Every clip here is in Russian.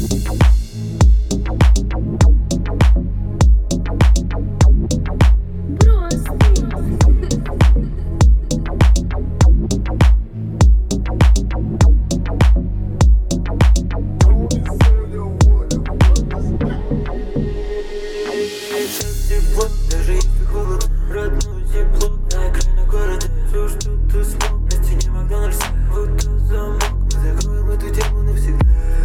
Даже если холодно, родной тепло на окраине города. Все, что ты смог, на стене Макдональдса. Вот тот замок, мы закроем эту тему навсегда.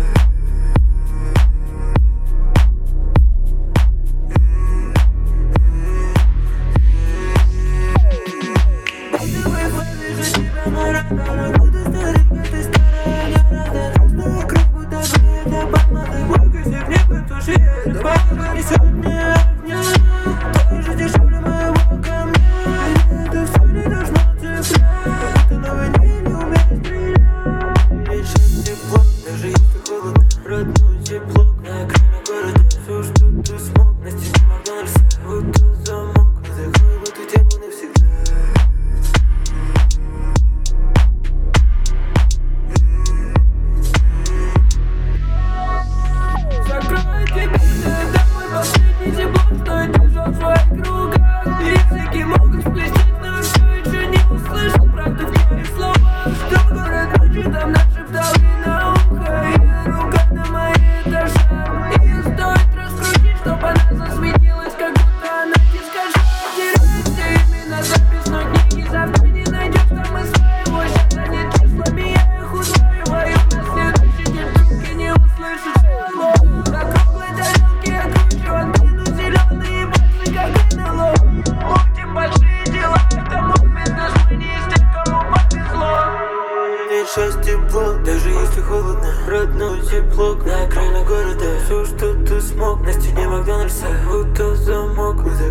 Ты Wi-Fi, вижу тебя на радарах. Будто старик, это старая города. Просто вокруг будто греет обманутый мог. И всех не потуши, это папа несет мне огня. Тоже дешевле моего камня. Это все не должно цеплять. Ты на войне не умеешь стрелять. Ведь сейчас тепло, даже если холодно. Родной тепло на окраине города. Все, что ты смог, на стене Макдональдса. Вот тот замок, мы закроем эту тему навсегда. Закрой тебя, это мой последний тепло, что я держу в своих руках. Языки могут сплестись, но все еще не услышал правду в твоих словах. Что город ночи там нашептал мне на ухо, и рука на моей этаже. Ее стоит раскрутить, чтоб она засветилась, как будто она дискожа. Теряйся именно записной книги, завтра не найдешь там и своего. Сейчас они числами, я их удваиваю. На следующий день вдруг и не услышишь hello. На круглой тарелке я кручу антенну, зеленые пальцы, как НЛО. Мутим большие дела, это мой бизнес, мы не из тех, кому повезло. Ведь сейчас тепло, даже если холодно. Родной тепло на окраине города. Все, что ты смог, на стене Макдональдса. Вот тот замок, мы